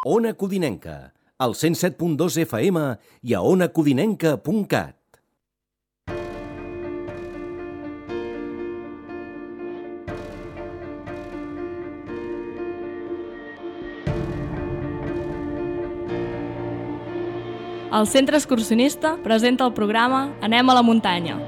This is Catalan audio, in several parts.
Ona Codinenca, al 107.2 FM i a onacodinenca.cat. El Centre Excursionista presenta el programa Anem a la muntanya.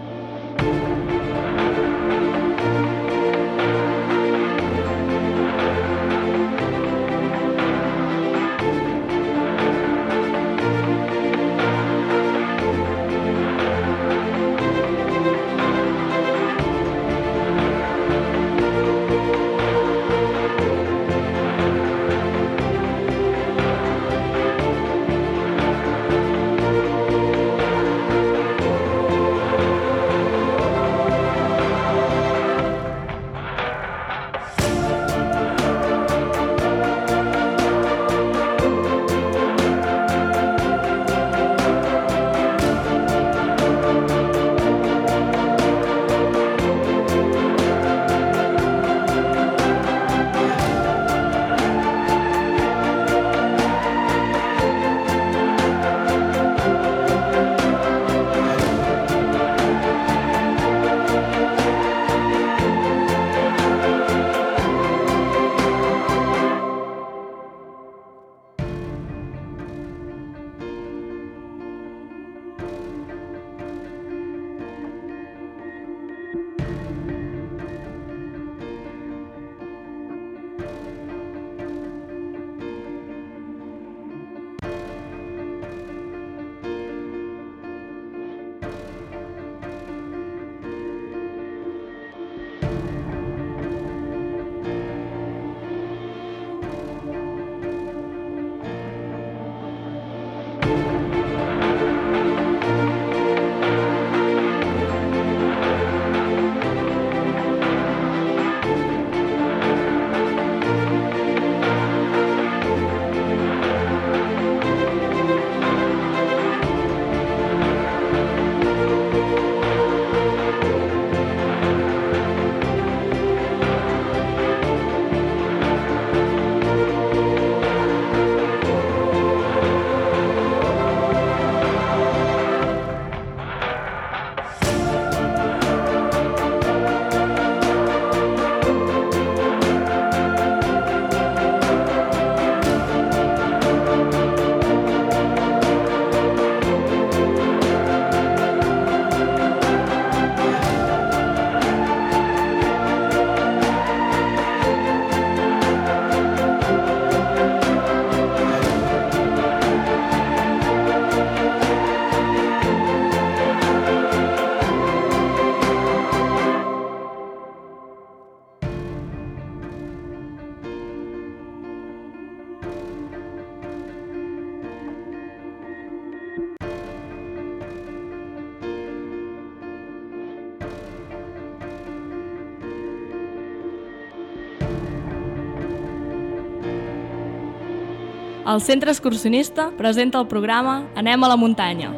El Centre Excursionista presenta el programa Anem a la muntanya.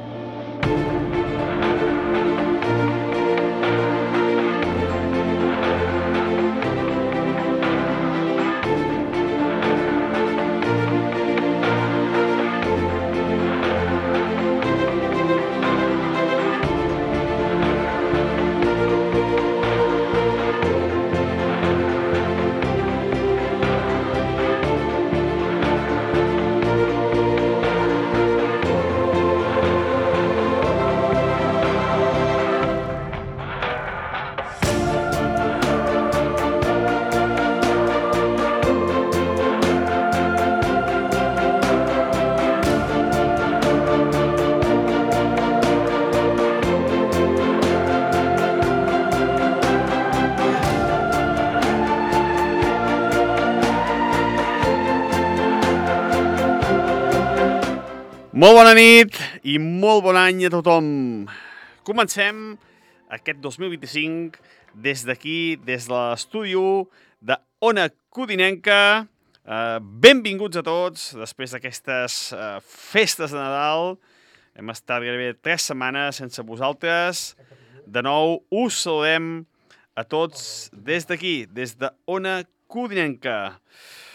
Molt bona nit i molt bon any a tothom. Comencem aquest 2025 des d'aquí, des de l'estudi de Ona Codinenca. Benvinguts a tots després d'aquestes festes de Nadal. Hem estat gairebé 3 setmanes sense vosaltres. De nou us saludem a tots des d'aquí, des de Ona Codinenca.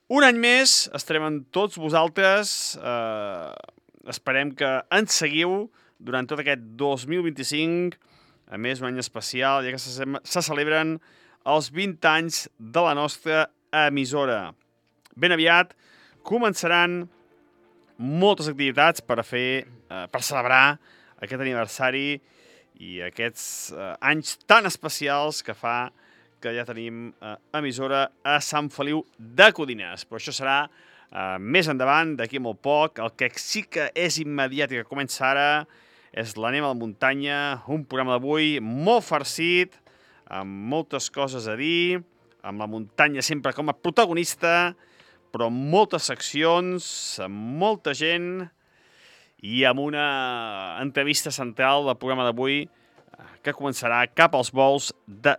Un any més estarem amb tots vosaltres. Esperem que ens seguiu durant tot aquest 2025. A més, un any especial, ja que se celebren els 20 anys de la nostra emissora. Ben aviat començaran moltes activitats per celebrar aquest aniversari i aquests anys tan especials que fa que ja tenim emissora a Sant Feliu de Codines. Però això serà més endavant, d'aquí molt poc. El que sí que és immediat i que comença ara és l'Anem a la muntanya, un programa d'avui molt farcit, amb moltes coses a dir, amb la muntanya sempre com a protagonista, però amb moltes seccions, amb molta gent i amb una entrevista central del programa d'avui que començarà cap als vols de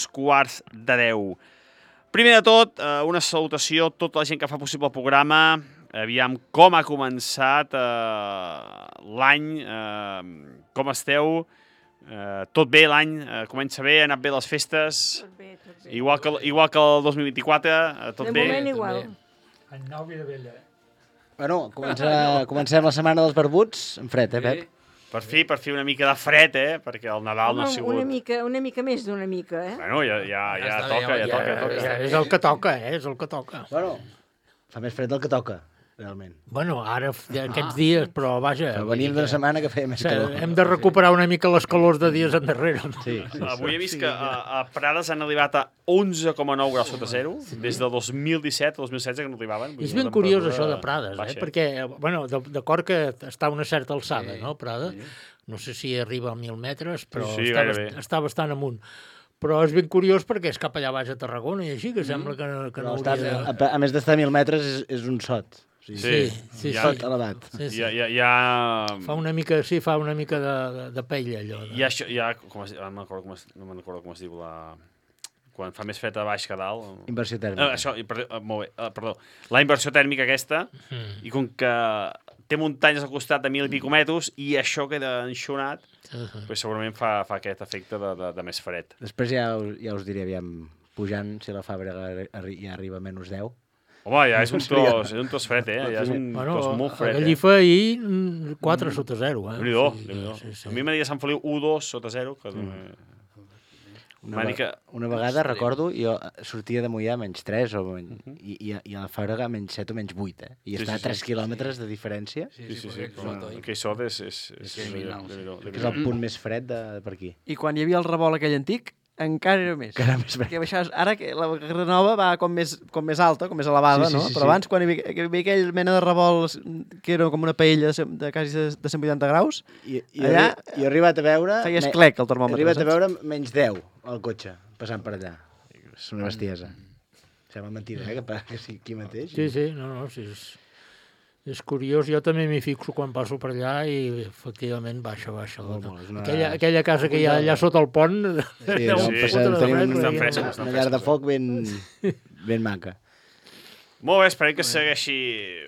9:15. Primer de tot, una salutació a tota la gent que fa possible el programa. Aviam com ha començat l'any, com esteu. Tot bé l'any, comença bé, ha anat bé les festes. Tot bé, tot bé. Igual que el 2024, tot bé. De moment igual. En nou i de vella. Bueno, comencem la setmana dels barbuts amb fred, Pep? Per fi una mica de fred, perquè el Nadal no ha sigut... Una mica més d'una mica, eh? Bueno, ja toca. És el que toca, és el que toca. Bueno, fa més fred del que toca, realment. Bueno, ara aquests dies, però vaja... Però venim d'una setmana que feia més calor. Hem de recuperar una mica les calors de dies endarrere. Sí. Avui he vist que a Prades han arribat a 11,9 graus sota zero, des de 2017 a 2016 que no arribaven. És ben curiós això de Prades, perquè, bueno, d'acord que està a una certa alçada, no, Prades? No sé si arriba a 1.000 metres, però està bastant amunt. Però és ben curiós perquè és cap allà baix a Tarragona i així, que sembla que no hauria de... A més d'estar a 1.000 metres, és un sot. Sí. Sot elevat. Fa una mica de pell, allò. No me'n recordo com es diu quan fa més fred a baix que a dalt. Inversió tèrmica. Molt bé, perdó. La inversió tèrmica aquesta, i com que té muntanyes al costat de 1.000 i pico metres i això queda enxonat, segurament fa aquest efecte de més fred. Després ja us diré, aviam, pujant, si la Fàbrega ja arriba a menys 10. Home, ja és un tros fred, ja és un tros molt fred. A Gallifa ahir 4 sota 0. Déu-n'hi-do. A mi m'ha dit Sant Feliu 1-2 sota 0. Una vegada, recordo, jo sortia de Moià menys 3 i a la Fàbrega menys 7 o menys 8, i està a 3 quilòmetres de diferència. Sí. Aquell sot és el punt més fred per aquí. I quan hi havia el revolt aquell antic, encara era més. Perquè baixaves, ara que la carretera nova va com més alta, com més elevada, no? Però abans, quan hi havia aquell mena de revolt que era com una paella de quasi de 180 graus, allà... Jo he arribat a veure... Feies clec, el termòmetre. He arribat a veure menys 10 al cotxe, passant per allà. És una bestiesa. Sembla mentida, que sigui aquí mateix. Sí, no, és curiós, jo també m'hi fixo quan passo per allà i efectivament baixa. Aquella casa que hi ha allà sota el pont... Tenim una llar de foc ben maca. Molt bé, esperem que segueixi...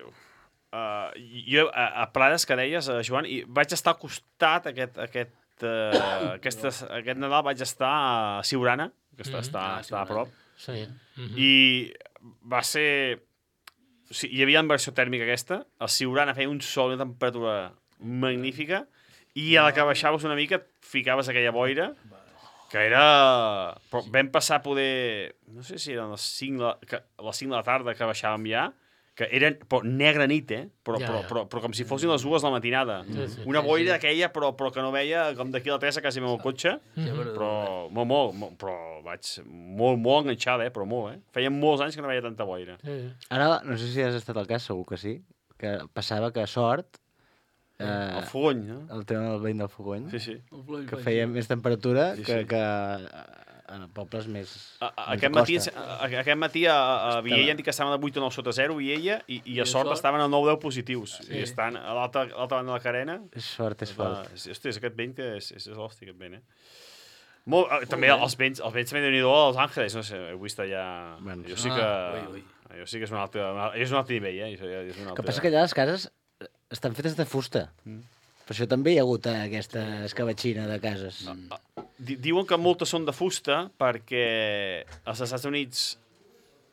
Jo a Prades, que deies, Joan, i vaig estar al costat aquest Nadal, vaig estar a Siurana, que està a prop, i va ser... Hi havia inversió tèrmica aquesta, a Siurana feia un sol, una temperatura magnífica, i a la que baixaves una mica et ficaves aquella boira, que era... Però vam passar a poder... No sé si eren les 5 de la tarda que baixàvem ja, que eren negra nit, però com si fossin les 2 de la matinada. Una boira aquella, però que no veia, com d'aquí a la Teresa, quasi amb el cotxe, però vaig molt enganxada, però molt, Feien molts anys que no veia tanta boira. Ara, no sé si has estat al cas, segur que sí, que passava que Sort... El Fogony, no? El tema del veïn del Fogony. Sí. Que feia més temperatura que a pobles més... Aquest matí a Viella han dit que estaven a 8 o 9 sota 0, Viella, i a Sort estaven a 9 o 10 positius. I estan a l'altra banda de la carena. És fort. Hosti, és aquest vent que és l'hosti, aquest vent, També els vents també Déu-n'hi-do als Àngeles, no sé, he vist allà... Jo sí que és un altre nivell, El que passa que allà les cases estan fetes de fusta. Per això també hi ha hagut aquesta escabatxina de cases. Diuen que moltes són de fusta perquè als Estats Units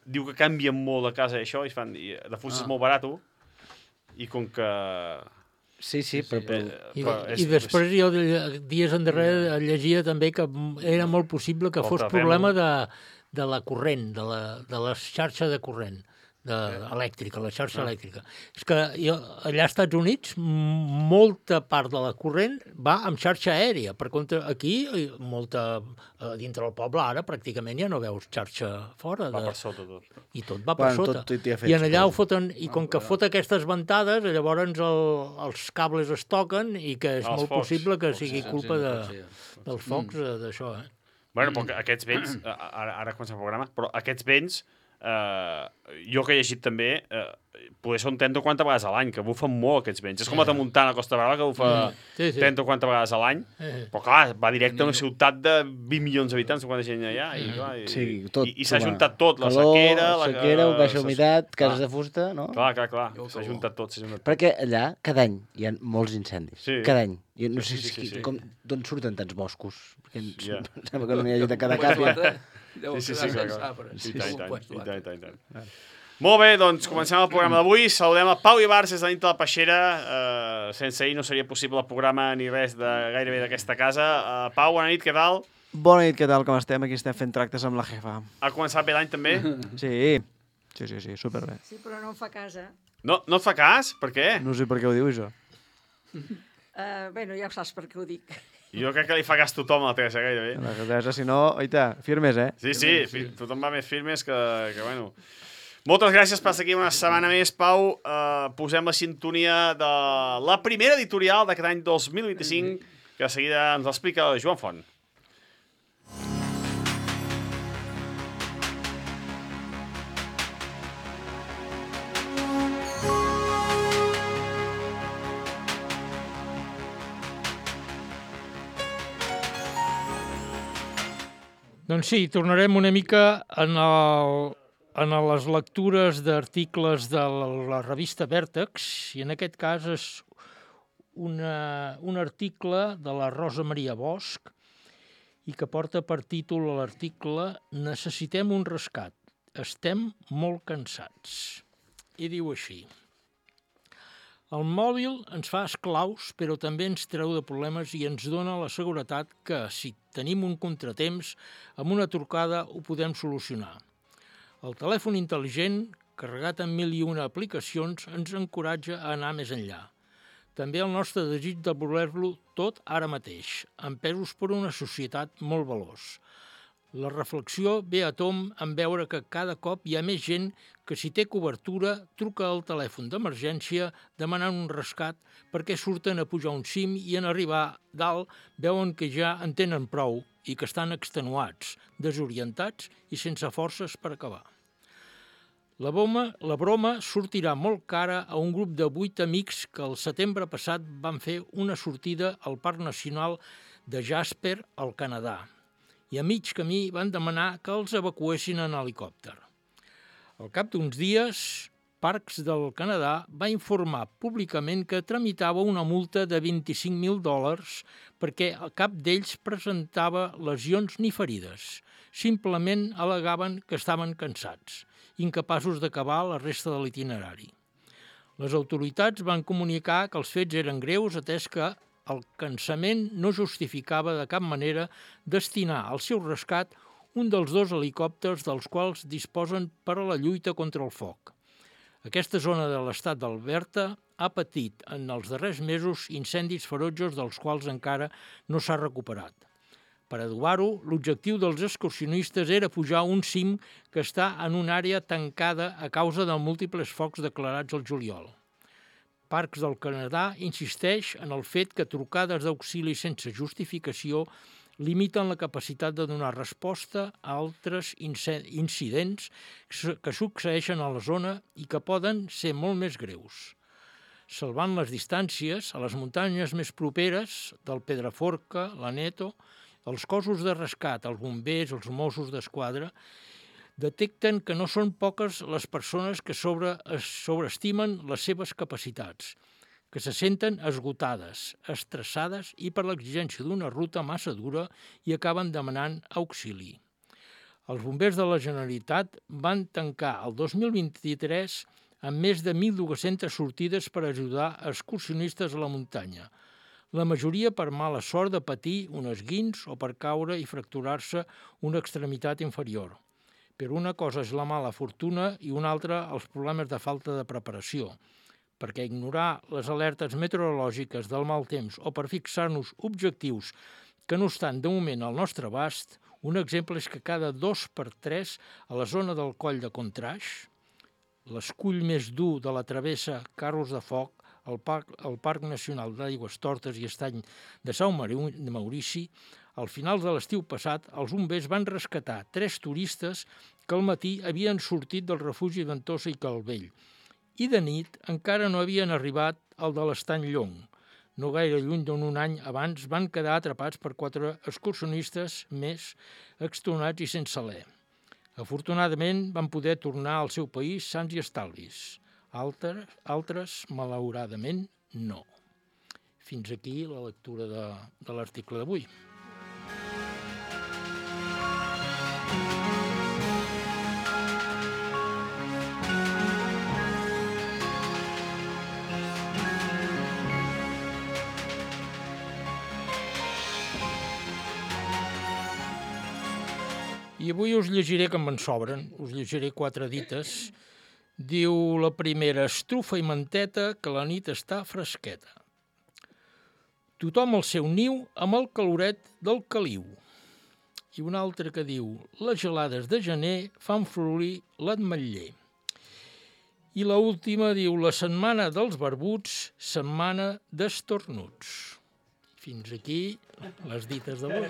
diu que canvien molt de casa i això, i de fust és molt barat, i com que... Sí, però... I després jo dies endarrere llegia també que era molt possible que fos problema de la corrent, de la xarxa de corrent elèctrica, la xarxa elèctrica. És que allà als Estats Units molta part de la corrent va amb xarxa aèria. Per contra, aquí, dintre del poble, ara pràcticament ja no veus xarxa fora. Va per sota tot. I tot va per sota. I en allà ho foten, i com que fot aquestes ventades, llavors els cables es toquen i que és molt possible que sigui culpa dels focs d'això. Bueno, però aquests vents, ara comencem el programa, però aquests vents, jo que he llegit també, poder són 30 o 40 vegades a l'any, que bufen molt aquests vents. És com a Tramuntana, a Costa Brava, que bufa 30 o 40 vegades a l'any, però clar, va directe a una ciutat de 20 milions d'habitants, quanta gent allà, i s'ha juntat tot, la sequera, baixa humitat, cases de fusta, no? Clar, s'ha juntat tot. Perquè allà, cada any, hi ha molts incendis. Cada any. Jo no sé d'on surten tants boscos, perquè sembla que no n'hi hagi de cada cap. Sí, clar. I tant. Molt bé, doncs comencem el programa d'avui. Saludem a Pau Ibarz des de dintre de la Peixera. Sense ell no seria possible el programa ni res gairebé d'aquesta casa. Pau, bona nit, què tal? Bona nit, què tal, com estem? Aquí estem fent tractes amb la jefa. Ha començat bé l'any també? Sí, superbé. Sí, però no em fa cas, No et fa cas? Per què? No sé per què ho diu, això. Bueno, ja saps per què ho dic. Jo crec que li fa cas tothom a la Teresa, gairebé. La Teresa, si no, oita, firmes, Sí, tothom va més firmes que bueno... Moltes gràcies per estar aquí una setmana més, Pau. Posem la sintonia de la primera editorial d'aquest any 2025, que de seguida ens l'explica Joan Font. Doncs sí, tornarem una mica en les lectures d'articles de la revista Vèrtex, i en aquest cas és un article de la Rosa Maria Bosch i que porta per títol l'article «Necessitem un rescat. Estem molt cansats». I diu així: el mòbil ens fa esclaus, però també ens treu de problemes i ens dona la seguretat que, si tenim un contratemps, amb una trucada ho podem solucionar. El telèfon intel·ligent, carregat amb 1001 aplicacions, ens encoratja a anar més enllà. També el nostre desig de voler-lo tot ara mateix, empesos per una societat molt veloç. La reflexió ve a tomb en veure que cada cop hi ha més gent que, si té cobertura, truca al telèfon d'emergència demanant un rescat perquè surten a pujar un cim i en arribar dalt veuen que ja en tenen prou i que estan extenuats, desorientats i sense forces per acabar. La broma sortirà molt cara a un grup de 8 amics que el setembre passat van fer una sortida al Parc Nacional de Jasper, al Canadà, i a mig camí van demanar que els evacuessin en helicòpter. Al cap d'uns dies, Parcs del Canadà va informar públicament que tramitava una multa de $25.000 perquè cap d'ells presentava lesions ni ferides. Simplement al·legaven que estaven cansats, incapaços d'acabar la resta de l'itinerari. Les autoritats van comunicar que els fets eren greus, atès que el cansament no justificava de cap manera destinar al seu rescat un dels 2 helicòpters dels quals disposen per a la lluita contra el foc. Aquesta zona de l'estat d'Alberta ha patit en els darrers mesos incendis ferotges dels quals encara no s'ha recuperat. Per adobar-ho, l'objectiu dels excursionistes era pujar un cim que està en una àrea tancada a causa de múltiples focs declarats al juliol. Parcs del Canadà insisteix en el fet que trucades d'auxili sense justificació limiten la capacitat de donar resposta a altres incidents que succeeixen a la zona i que poden ser molt més greus. Salvant les distàncies, a les muntanyes més properes del Pedraforca, l'Aneto, els cossos de rescat, els bombers, els Mossos d'Esquadra, detecten que no són poques les persones que sobreestimen les seves capacitats, que se senten esgotades, estressades i per l'exigència d'una ruta massa dura i acaben demanant auxili. Els bombers de la Generalitat van tancar el 2023 amb més de 1.200 sortides per ajudar excursionistes a la muntanya. La majoria per mala sort de patir un esguins o per caure i fracturar-se una extremitat inferior. Però una cosa és la mala fortuna i una altra els problemes de falta de preparació, perquè ignorar les alertes meteorològiques del mal temps o per fixar-nos objectius que no estan de moment al nostre abast, un exemple és que cada 2 per 3 a la zona del Coll de Contraix, l'escull més dur de la travessa Carros de Foc, el Parc Nacional d'Aigües Tortes i Estany de Sau Maurici, al final de l'estiu passat, els bombers van rescatar 3 turistes que al matí havien sortit del refugi Ventosa i Calvell i de nit encara no havien arribat al de l'Estany Llong. No gaire lluny d'on un any abans van quedar atrapats per 4 excursionistes més extenuats i sense alè. Afortunadament van poder tornar al seu país sans i estalvis. Altres, malauradament, no. Fins aquí la lectura de l'article d'avui. I avui us llegiré, que me'n sobren, us llegiré 4 dites. Diu la primera: estrufa i manteta, que la nit està fresqueta. Tothom al seu niu amb el caloret del caliu. I una altra que diu: les gelades de gener fan florir l'ametller. I l'última diu: la setmana dels barbuts, setmana d'estornuts. Fins aquí les dites d'avui.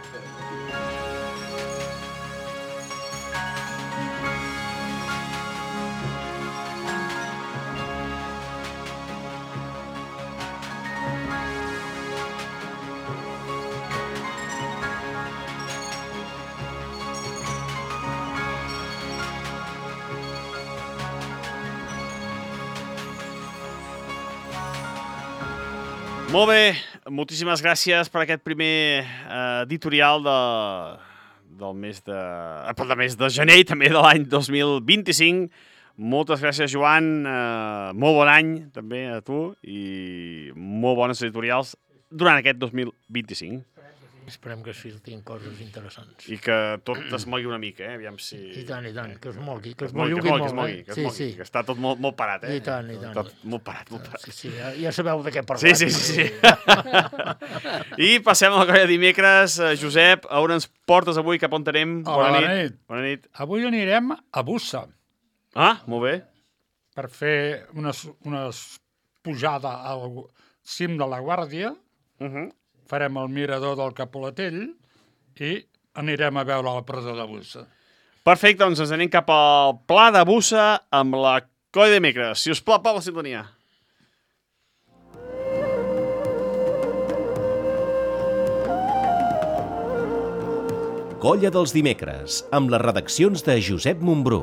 Molt bé, moltíssimes gràcies per aquest primer editorial del mes de gener i també de l'any 2025. Moltes gràcies, Joan. Molt bon any també a tu i molt bones editorials durant aquest 2025. Esperem que es filtrin coses interessants. I que tot es mogui una mica, Aviam si... I tant, que es mogui. Que es mogui, que està tot molt parat, I tant. Tot molt parat. Sí, ja sabeu de què parlem. Sí. I passem a la colla de dimecres. Josep, a on ens portes avui? Cap on anem? Bona nit. Bona nit. Avui anirem a Bussa. Ah, molt bé. Per fer una pujada al cim de la Guàrdia. Farem el mirador del Capolatell i anirem a veure la presó de Bussa. Perfecte, doncs ens anem cap al Pla de Bussa amb la colla de dimecres. Si us plau, Pau, la sintonia. Colla dels dimecres, amb les redaccions de Josep Montbrú.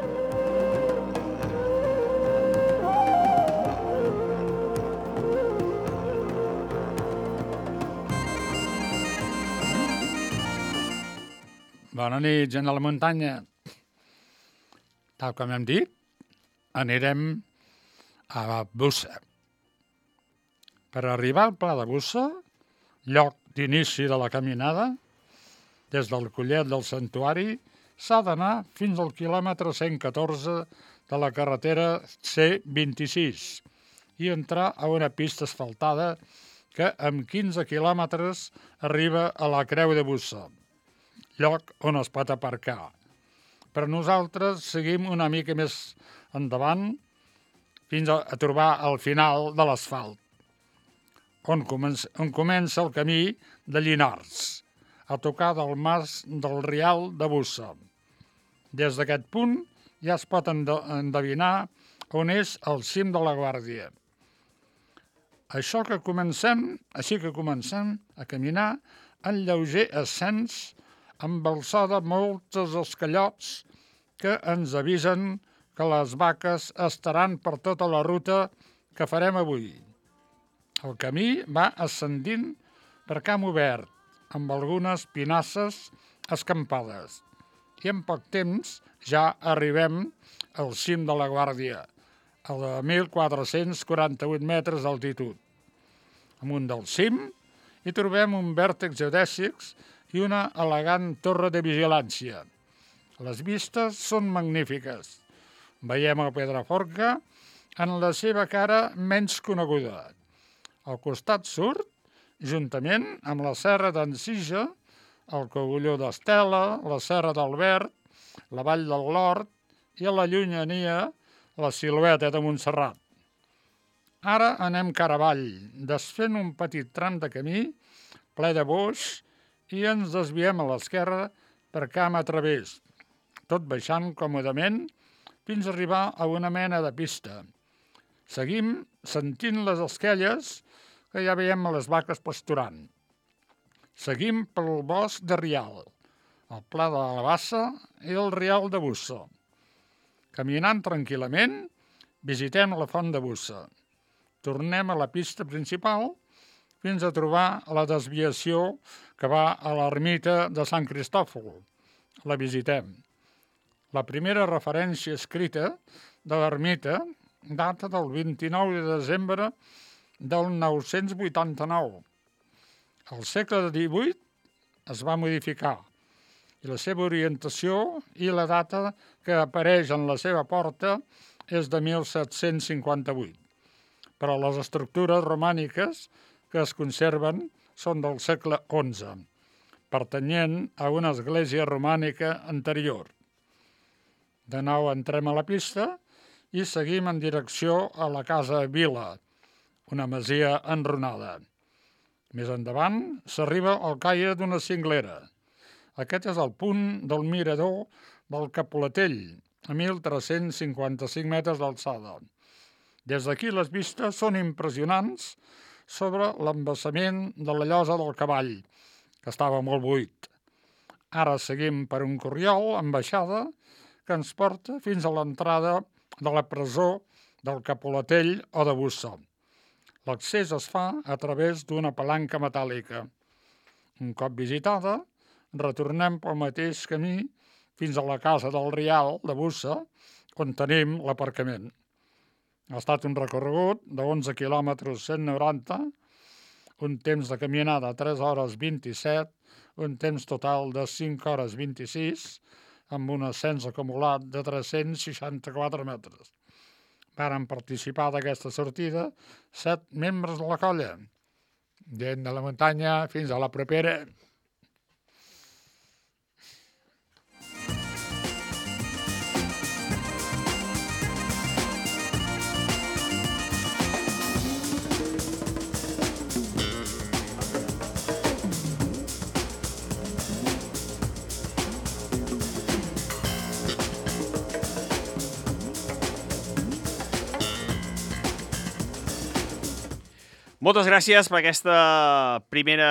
Bona nit, gent de la muntanya. Tal com hem dit, anirem a Bussa. Per arribar al Pla de Bussa, lloc d'inici de la caminada, des del Collet del Santuari, s'ha d'anar fins al quilòmetre 114 de la carretera C26 i entrar a una pista asfaltada que amb 15 quilòmetres arriba a la Creu de Bussa, lloc on es pot aparcar. Però nosaltres seguim una mica més endavant fins a trobar el final de l'asfalt, on comença el camí de Llinars, a tocar del mas del Rial de Bussa. Des d'aquest punt ja es pot endevinar on és el cim de la Guàrdia. Així que comencem a caminar en lleuger ascens amb el so de molts escallots que ens avisen que les vaques estaran per tota la ruta que farem avui. El camí va ascendint per camp obert, amb algunes pinasses escampades. i en poc temps ja arribem al cim de la Guàrdia, a 1.448 metres d'altitud. Amunt del cim hi trobem un vèrtex geodèsic i una elegant torre de vigilància. Les vistes són magnífiques. Veiem el Pedraforca en la seva cara menys coneguda. Al costat sud, juntament amb la serra d'Ensija, el Cogulló d'Estela, la serra d'Albert, la Vall del Lord i a la llunyania la silueta de Montserrat. Ara anem cara avall, desfent un petit tram de camí ple de boix i ens desviem a l'esquerra per camp a través, tot baixant còmodament fins a arribar a una mena de pista. Seguim sentint les esquelles que ja veiem a les vaques pasturant. Seguim pel bosc de Rial, el Pla de la Bassa i el Rial de Bussa. Caminant tranquil·lament, visitem la Font de Bussa. Tornem a la pista principal fins a trobar la desviació que va a l'ermita de Sant Cristòfol. La visitem. La primera referència escrita de l'ermita data del 29 de desembre del 989. Al segle XVIII es va modificar i la seva orientació i la data que apareix en la seva porta és de 1758. Però les estructures romàniques que es conserven són del segle XI, pertanyent a una església romànica anterior. De nou entrem a la pista i seguim en direcció a la Casa Vila, una masia enrunada. Més endavant s'arriba al caire d'una cinglera. Aquest és el punt del mirador del Capolatell, a 1.355 metres d'alçada. Des d'aquí les vistes són impressionants sobre l'embassament de la Llosa del Cavall, que estava molt buit. Ara seguim per un corriol amb baixada que ens porta fins a l'entrada de la presó del Capolatell o de Bussa. L'accés es fa a través d'una palanca metàl·lica. Un cop visitada, retornem pel mateix camí fins a la Casa del Rial de Bussa, on tenim l'aparcament. Ha estat un recorregut de 11 quilòmetres 190, un temps de caminada 3 hores 27, un temps total de 5 hores 26, amb un ascens acumulat de 364 metres. Varen participar d'aquesta sortida 7 membres de la colla. Gent de la muntanya, fins a la propera. Moltes gràcies per aquesta primera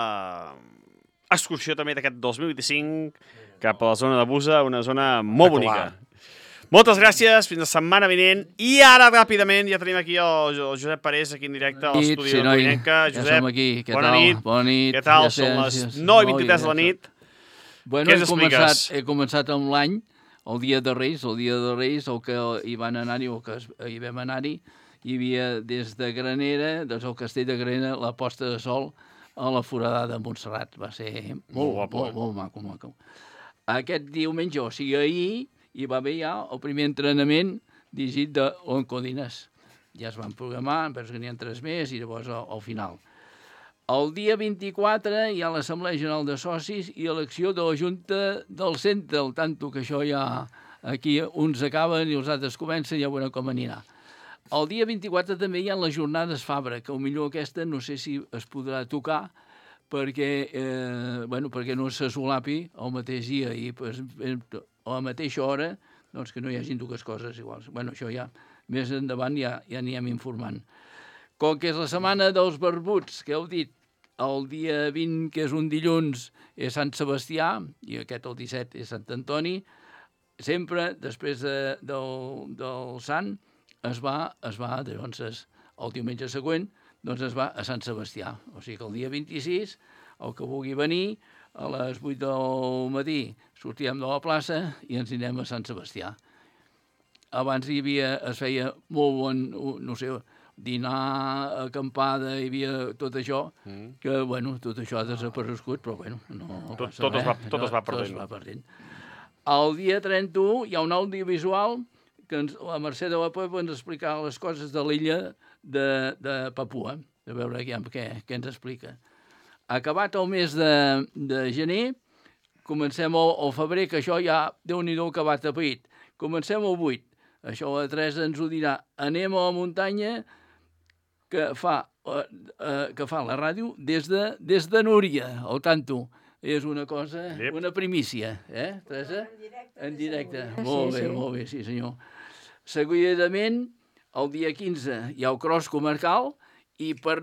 excursió també d'aquest 2025 cap a la zona de Busa, una zona molt bonica. Moltes gràcies, fins la setmana vinent. I ara, ràpidament, ja tenim aquí el Josep Parés, aquí en directe a l'estudi de la Covinenca. Josep, bona nit. Bona nit. Què tal? Són les 9:23 de la nit. Bueno, què ens expliques? He començat amb l'any, el dia de Reis, el que hi van anar-hi, o que hi vam anar-hi, hi havia des de Granera, des del castell de Granera, la posta de sol a la foradada de Montserrat. Va ser molt maco. Aquest diumenge, o sigui ahir, hi va haver ja el primer entrenament dirigit d'Oncodines. Ja es van programar, penso que n'hi ha 3 més, i llavors al final. El dia 24 hi ha l'Assemblea General de Socis i elecció de la Junta del Centre, al tanto que això ja aquí uns acaben i els altres comencen, ja veurem com anirà. El dia 24 també hi ha les jornades Fabra, que potser aquesta no sé si es podrà tocar perquè no se solapi el mateix dia i a la mateixa hora doncs que no hi hagin dues coses iguals. Això ja més endavant ja anirem informant. Com que és la setmana dels barbuts, que heu dit, el dia 20, que és un dilluns, és Sant Sebastià, i aquest el 17 és Sant Antoni, sempre després del Sant es va, doncs, el diumenge següent, doncs es va a Sant Sebastià. O sigui que el dia 26, el que vulgui venir, a les 8 del matí sortíem de la plaça i ens anem a Sant Sebastià. Abans es feia molt bon, no sé, dinar, acampada, hi havia tot això, que, bueno, tot això ha desaparegut, però, bueno, no passa res. Tot es va perdent. El dia 31 hi ha un audiovisual que la Mercè de la Pepa ens explicarà les coses de l'illa de Papua, a veure què ens explica. Acabat el mes de gener, comencem al febrer, que això ja, Déu-n'hi-do que va tapeït. Comencem el 8. Això la Teresa ens ho dirà. Anem a la muntanya que fa la ràdio des de Núria, al tanto. És una cosa, una primícia, Teresa? En directe. Molt bé, sí senyor. Seguidament, el dia 15 hi ha el cross comarcal i per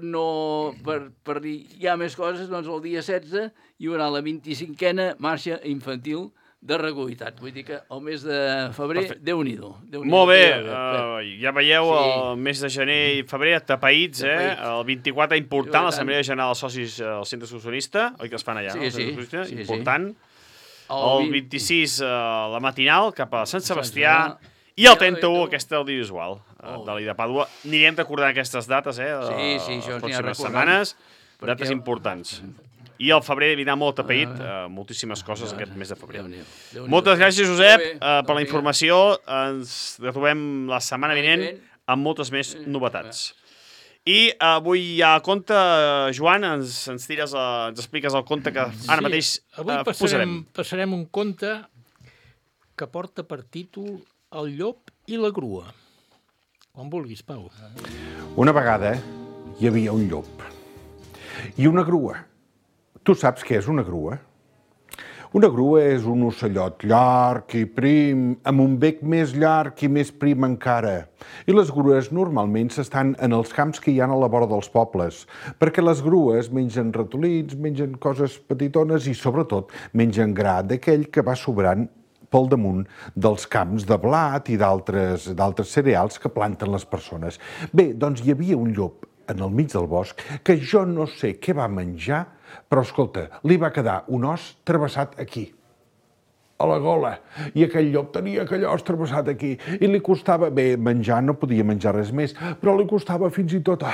dir hi ha més coses, doncs el dia 16 hi haurà la 25a marxa infantil de regularitat. Vull dir que el mes de febrer, Déu-n'hi-do. Molt bé, ja veieu el mes de gener i febrer tapeïts, el 24 important, l'Assemblea General dels Socis al Centre Excursionista, oi que es fan allà, no? Sí. Important. El 26 la matinal cap a Sant Sebastià i el 31 aquesta audiovisual de l'Ida Pàdua. Anirem recordant aquestes dates, les pròximes setmanes, dates importants. I el febrer vindrà molt tapeït, moltíssimes coses aquest mes de febrer. Moltes gràcies, Josep, per la informació. Ens retrobem la setmana vinent amb moltes més novetats. I avui hi ha conte, Joan, ens expliques el conte que ara mateix posarem. Avui passarem un conte que porta per títol El llop i la grua. Quan vulguis, Pau. Una vegada hi havia un llop i una grua. Tu saps què és una grua? Una grua és un ocellot llarg i prim, amb un bec més llarg i més prim encara. I les grues normalment s'estan en els camps que hi ha a la vora dels pobles, perquè les grues mengen ratolins, mengen coses petitones i, sobretot, mengen gra d'aquell que va sobrant pel damunt dels camps de blat i d'altres cereals que planten les persones. Bé, doncs hi havia un llop en el mig del bosc que jo no sé què va menjar, però, escolta, li va quedar un os travessat aquí, a la gola, i aquell llop tenia aquell os travessat aquí, i li costava, bé, menjar no podia menjar res més, però li costava fins i tot...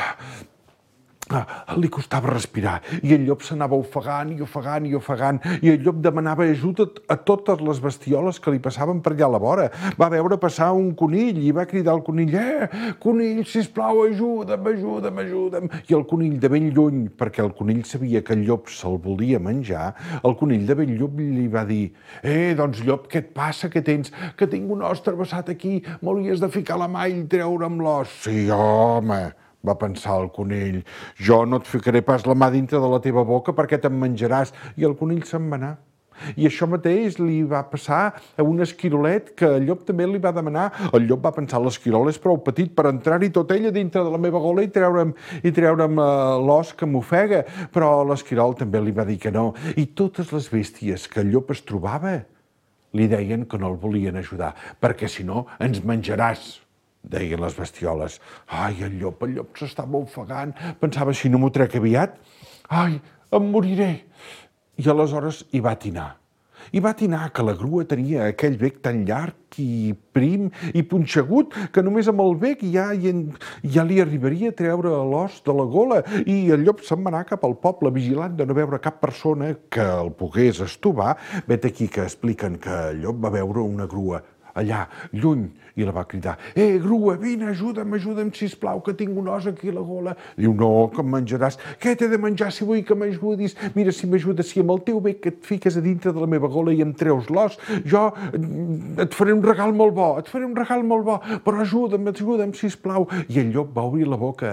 li costava respirar, i el llop s'anava ofegant i ofegant i ofegant, i el llop demanava ajuda a totes les bestioles que li passaven per allà a la vora. Va veure passar un conill i va cridar al conill, conill, sisplau, ajuda'm. I el conill de ben lluny, perquè el conill sabia que el llop se'l volia menjar, el conill de ben lluny li va dir, doncs llop, què et passa, què tens? Que tinc un os travessat aquí, m'hauries de ficar la mà i treure'm l'os. Sí, home, va pensar el conill, jo no et ficaré pas la mà dintre de la teva boca perquè te'n menjaràs. I el conill se'n va anar. I això mateix li va passar a un esquirolet que el llop també li va demanar. El llop va pensar, l'esquirol és prou petit per entrar-hi tot ella dintre de la meva gola i treure'm l'os que m'ofega. Però l'esquirol també li va dir que no. I totes les bèsties que el llop es trobava li deien que no el volien ajudar, perquè si no ens menjaràs, deien les bestioles. Ai, el llop s'estava ofegant. Pensava, si no m'ho trec aviat, ai, em moriré. I aleshores hi va atinar. Hi va atinar que la grua tenia aquell bec tan llarg i prim i punxegut que només amb el bec ja li arribaria a treure l'os de la gola. I el llop se'n va anar cap al poble vigilant de no veure cap persona que el pogués estovar. Vet aquí que expliquen que el llop va veure una grua allà, lluny, i la va cridar, grua, vine, ajuda'm, sisplau, que tinc un os aquí a la gola. Diu, no, que em menjaràs. Què t'he de menjar si vull que m'ajudis? Mira, si m'ajudes, si amb el teu bec que et fiques a dintre de la meva gola i em treus l'os, jo et faré un regal molt bo, però ajuda'm, sisplau. I el llop va obrir la boca.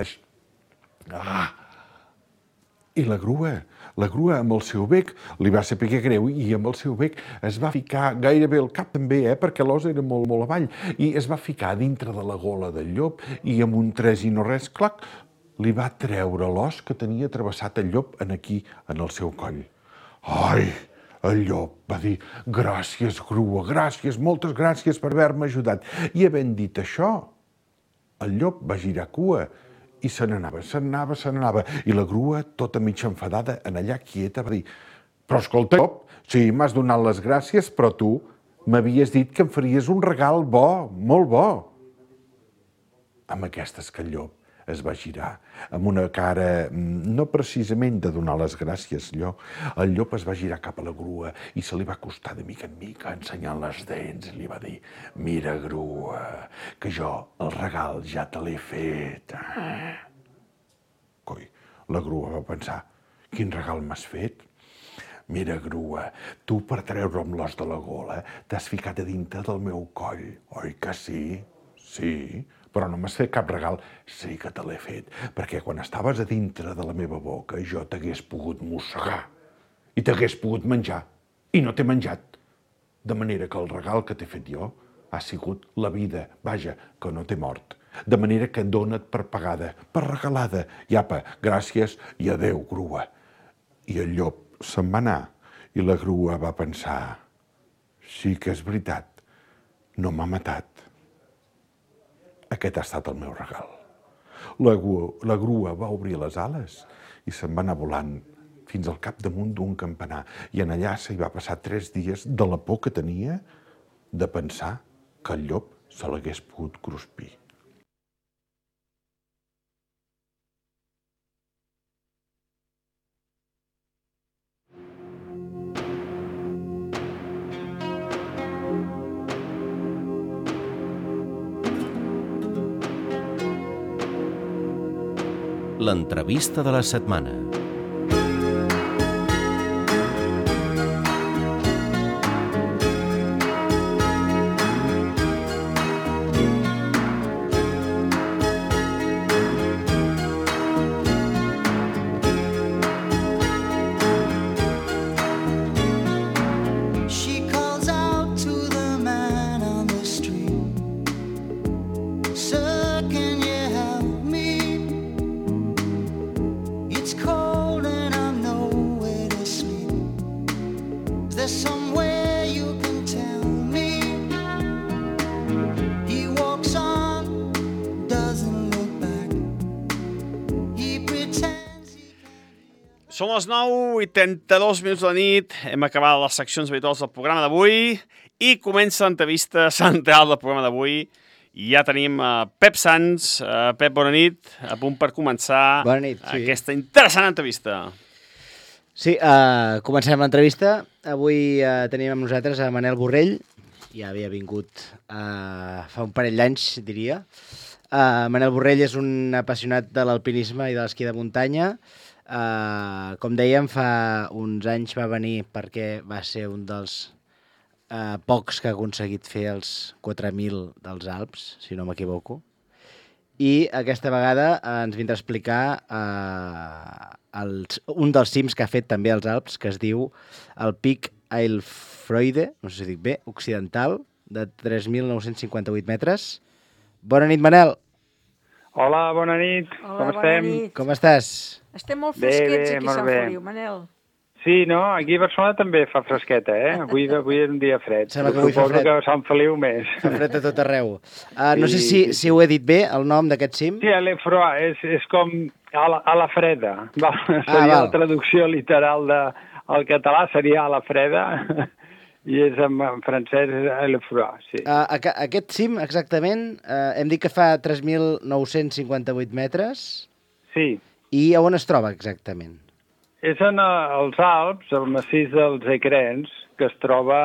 I la grua amb el seu bec li va saber greu i amb el seu bec es va ficar gairebé el cap també, perquè l'os era molt avall, i es va ficar dintre de la gola del llop i amb un tres i no res, clac, li va treure l'os que tenia travessat el llop aquí, en el seu coll. Ai, el llop va dir, gràcies, grua, gràcies, moltes gràcies per haver-me ajudat. I havent dit això, el llop va girar cua i se n'anava. I la grua, tota mig enfadada, en allà quieta, va dir, Però escolta, sí, m'has donat les gràcies, però tu m'havies dit que em faries un regal bo, molt bo. Amb aquestes que el llop es va girar, amb una cara, no precisament de donar les gràcies, el llop es va girar cap a la grua i se li va acostar de mica en mica, ensenyant les dents, i li va dir: mira, grua, que jo el regal ja te l'he fet. Coi, la grua va pensar: quin regal m'has fet? Mira, grua, tu per treure'm l'os de la gola t'has ficat a dintre del meu coll, oi que sí? Sí, però no m'has fet cap regal. Sí que te l'he fet, perquè quan estaves a dintre de la meva boca jo t'hagués pogut mossegar i t'hagués pogut menjar, i no t'he menjat. De manera que el regal que t'he fet jo ha sigut la vida, vaja, que no t'he mort. De manera que dona't per pagada, per regalada. I apa, gràcies i adeu, grua. I el llop se'n va anar i la grua va pensar: sí que és veritat, no m'ha matat. Aquest ha estat el meu regal. La grua va obrir les ales i se'n va anar volant fins al capdamunt d'un campanar, i en allà s'hi va passar 3 dies de la por que tenia de pensar que el llop se l'hagués pogut cruspir. L'entrevista de la setmana. Són les 9:32 de la nit, hem acabat les seccions habituals del programa d'avui i comença l'entrevista central del programa d'avui. I ja tenim Pep Sans. Pep, bona nit, a punt per començar aquesta interessant entrevista. Sí, comencem l'entrevista. Avui tenim amb nosaltres a Manel Borrell, ja havia vingut fa un parell d'anys, diria. Manel Borrell és un apassionat de l'alpinisme i de l'esquí de muntanya. Com dèiem, fa uns anys va venir perquè va ser un dels pocs que ha aconseguit fer els 4.000 dels Alps, si no m'equivoco. I aquesta vegada ens vindrà a explicar un dels cims que ha fet també als Alps, que es diu el Pic Eilfreude, no sé si dic bé, occidental, de 3.958 metres. Bona nit, Manel. Hola, bona nit. Com estem? Com estàs? Estem molt fresquets aquí a Sant Feliu, Manel. Sí, no? Aquí a Barcelona també fa fresqueta, eh? Avui és un dia fred. Sembla que avui fa fred. Que a Sant Feliu més. Fa fred a tot arreu. No sé si ho he dit bé, el nom d'aquest cim. Sí, l'Eilfreude és com a la freda. Seria la traducció literal del català, seria a la freda. I és en francès l'Eilfreude, sí. Aquest cim, exactament, hem dit que fa 3.958 metres. Sí. I a on es troba exactament? És en els Alps, al massís dels Écrins, que es troba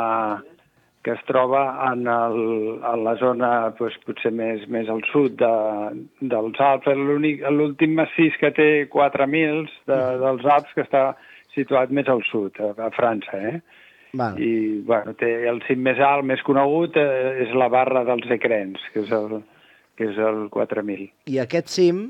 en la zona potser més al sud dels Alps. L'últim massís que té 4.000 dels Alps, que està situat més al sud, a França, eh? Val. I té el cim més alt, més conegut, és la barra dels Écrins, que és el 4.000. I aquest cim,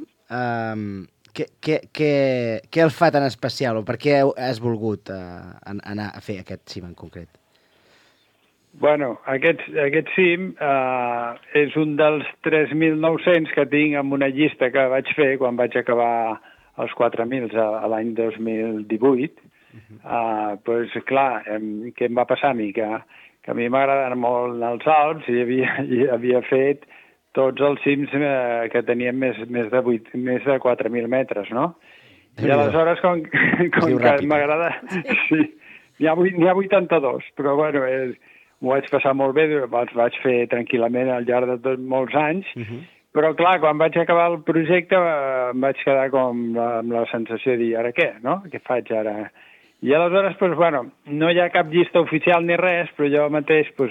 què el fa tan especial, o per què has volgut anar a fer aquest cim en concret? Bueno, aquest cim és un dels 3.900 que tinc en una llista que vaig fer quan vaig acabar els 4.000 a l'any 2018. Doncs clar, què em va passar a mi? Que a mi m'agraden molt els Alps i havia fet tots els cims que tenien més de 4.000 metres, no? I aleshores, com que m'agrada... Sí, n'hi ha 82, però bueno, m'ho vaig passar molt bé, els vaig fer tranquil·lament al llarg de molts anys, però clar, quan vaig acabar el projecte em vaig quedar com amb la sensació de dir, ara què, no? Què faig ara? I aleshores, doncs, bueno, no hi ha cap llista oficial ni res, però jo mateix doncs,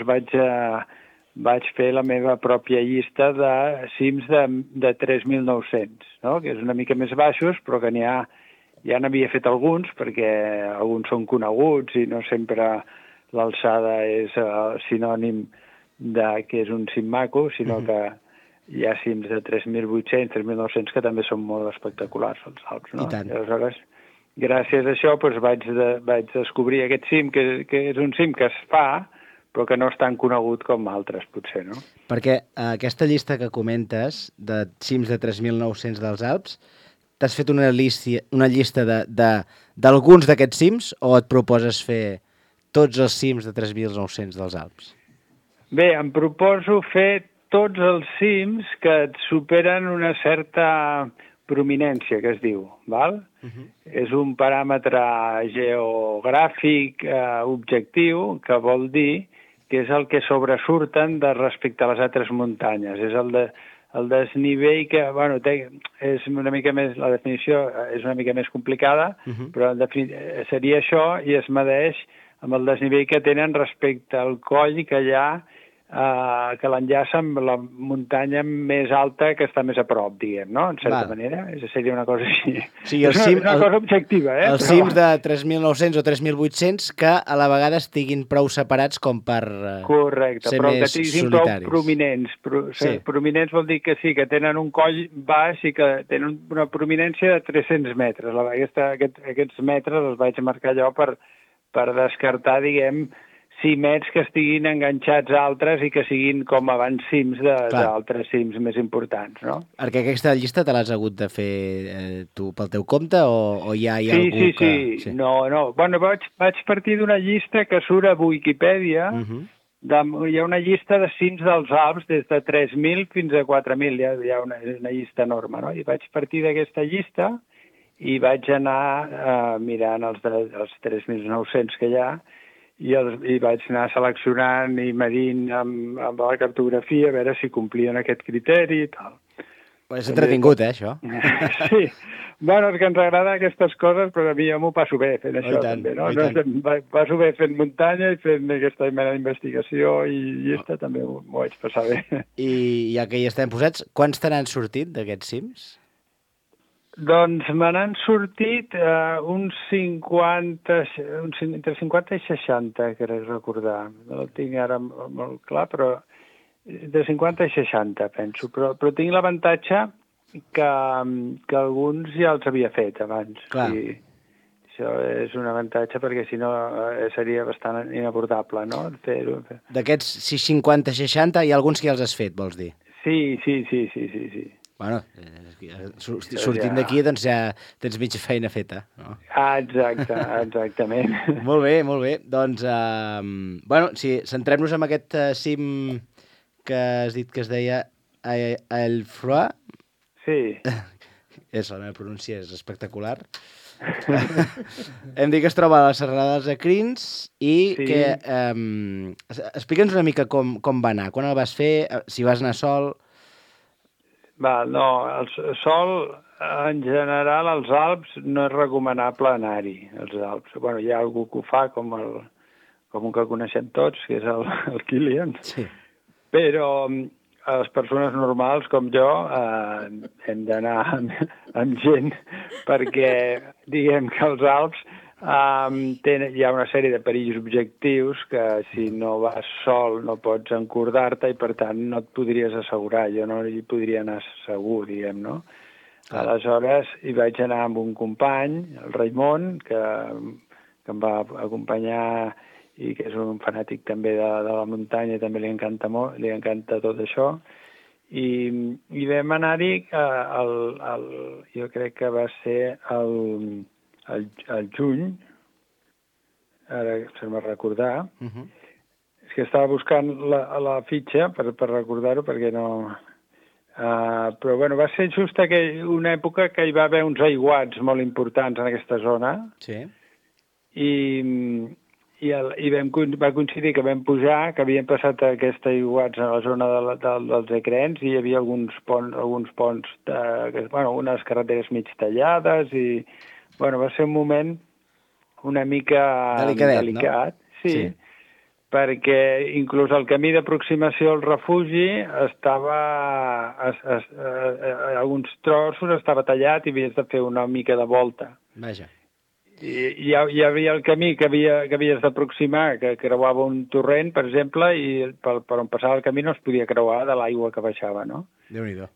vaig fer la meva pròpia llista de cims de 3.900, no? Que és una mica més baixos, però que ja n'havia fet alguns, perquè alguns són coneguts i no sempre l'alçada és sinònim de que és un cim maco, sinó que hi ha cims de 3.800, 3.900 que també són molt espectaculars als Alps, no? I aleshores, gràcies a això, doncs, vaig descobrir aquest cim, que és un cim que es fa, però que no és tan conegut com altres, potser, no? Perquè aquesta llista que comentes, de cims de 3.900 dels Alps, t'has fet una llista d'alguns d'aquests cims o et proposes fer tots els cims de 3.900 dels Alps? Bé, em proposo fer tots els cims que et superen una certa prominència, que es diu, val? És un paràmetre geogràfic objectiu que vol dir que és el que sobresurten respecte a les altres muntanyes. És el desnivell que, bueno, és una mica més, la definició és una mica més complicada, però seria això i es medeix amb el desnivell que tenen respecte al coll que hi ha que l'enllaça amb la muntanya més alta que està més a prop, diguem, no? En certa manera. Seria una cosa així. Sí, és una cosa objectiva, eh? Els cims de 3.900 o 3.800 que a la vegada estiguin prou separats com per ser més solitaris. Correcte, però que siguin prou prominents. Prominents vol dir que sí, que tenen un coll baix i que tenen una prominència de 300 metres. Aquests metres els vaig marcar jo per descartar, diguem, cimets que estiguin enganxats a altres i que siguin com abans cims d'altres cims més importants, no? Perquè aquesta llista te l'has hagut de fer tu pel teu compte o ja hi ha algú que... Sí. No. Bueno, vaig partir d'una llista que surt a Wikipedia. Hi ha una llista de cims dels Alps des de 3.000 fins a 4.000. Hi ha una llista enorme, no? I vaig partir d'aquesta llista i vaig anar mirant els 3.900 que hi ha i vaig anar seleccionant i medint amb la cartografia a veure si complien aquest criteri i tal. És entretingut, això? Sí. Bueno, és que ens agrada aquestes coses, però a mi jo m'ho passo bé fent això, també, no? Passo bé fent muntanya i fent aquesta mena d'investigació i llista també m'ho vaig passar bé. I ja que hi estem posats, quants te n'han sortit d'aquests cims? Doncs me n'han sortit uns 50, entre 50 i 60, crec recordar. No el tinc ara molt clar, però de 50 i 60, penso. Però tinc l'avantatge que alguns ja els havia fet abans. Clar. I això és un avantatge perquè si no seria bastant inabordable, no? D'aquests 50-60 hi ha alguns que ja els has fet, vols dir? Sí. Bueno, sortint d'aquí doncs ja tens mitja feina feta, no? Exactament. Molt bé. Doncs, bueno, si centrem-nos en aquest cim que has dit que es deia Aelfroy. Sí. La meva pronúncia és espectacular. Hem dit que es troba a la serralada dels Acrins i que... Explica'ns una mica com va anar, quan el vas fer, si vas anar sol... No, el sol, en general, als Alps no és recomanable anar-hi, als Alps. Bueno, hi ha algú que ho fa, com un que coneixem tots, que és el Kilian. Sí. Però les persones normals, com jo, hem d'anar amb gent, perquè, diguem que als Alps hi ha una sèrie de perills objectius que si no vas sol no pots encordar-te i per tant no et podries assegurar, jo no hi podria anar segur, diguem, no? Aleshores hi vaig anar amb un company, el Raimon, que em va acompanyar i que és un fanàtic també de la muntanya i també li encanta molt, li encanta tot això, i vam anar-hi jo crec que va ser al juny, ara se m'ha recordar, és que estava buscant la fitxa per recordar-ho perquè no... Però bueno, va ser just una època que hi va haver uns aiguats molt importants en aquesta zona. Sí. Va coincidir que vam pujar, que havien passat aquests aiguats a la zona dels Ecrens i hi havia alguns ponts, unes carreteres mig tallades i, bueno, va ser un moment una mica delicat. No? Sí, perquè inclús el camí d'aproximació al refugi alguns trossos estava tallat i havies de fer una mica de volta. Vaja. I hi havia el camí que havies d'aproximar, que creuava un torrent, per exemple, i per on passava el camí no es podia creuar de l'aigua que baixava, no? Déu-n'hi-do.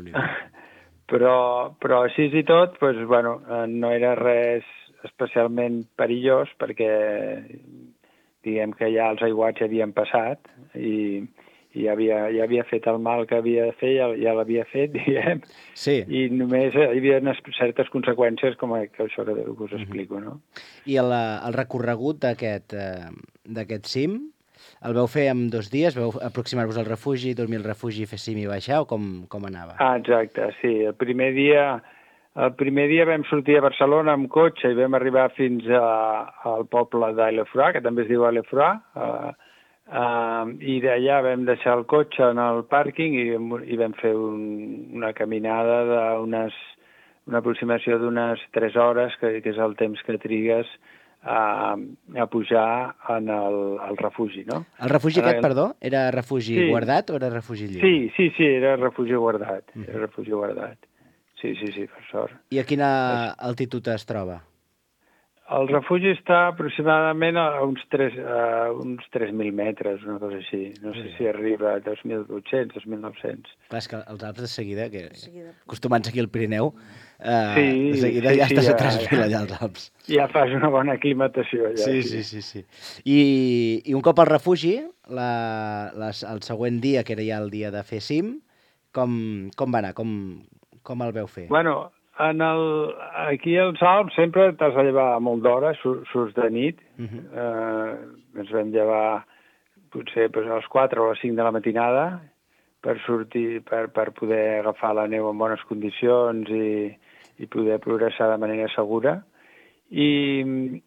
Però així i tot, doncs, bueno, no era res especialment perillós, perquè diguem que ja els aiguats havien passat i ja havia fet el mal que havia de fer, ja l'havia fet, diguem, i només hi havia unes certes conseqüències com això que us explico, no? I el recorregut d'aquest cim el vau fer en 2 dies? Vau aproximar-vos al refugi, dormir al refugi, fer cim i baixar, o com anava? Exacte, sí. El primer dia vam sortir a Barcelona amb cotxe i vam arribar fins al poble d'Ailefroid, que també es diu Ailefroid, i d'allà vam deixar el cotxe en el pàrquing i vam fer una caminada una aproximació d'unes 3 hores, que és el temps que trigues a pujar al refugi, no? El refugi aquest, perdó, era refugi guardat o era refugi lliure? Sí, era refugi guardat. Era refugi guardat. Sí, per sort. I a quina altitud es troba? El refugi està aproximadament a uns 3.000 metres, una cosa així. No sé si arriba a 2.800, 2.900. Clar, és que els Alps de seguida, acostumant-se aquí al Pirineu, de seguida ja estàs a 3.000 allà als Alps. Ja fas una bona aclimatació. Sí. I un cop al refugi, el següent dia, que era ja el dia de fer cim, com va anar? Com el veu fer? Bueno, aquí als Alps sempre t'has de llevar molt d'hora, surts de nit. Ens vam llevar potser a les 4 o a les 5 de la matinada per sortir, per poder agafar la neu en bones condicions i poder progressar de manera segura. I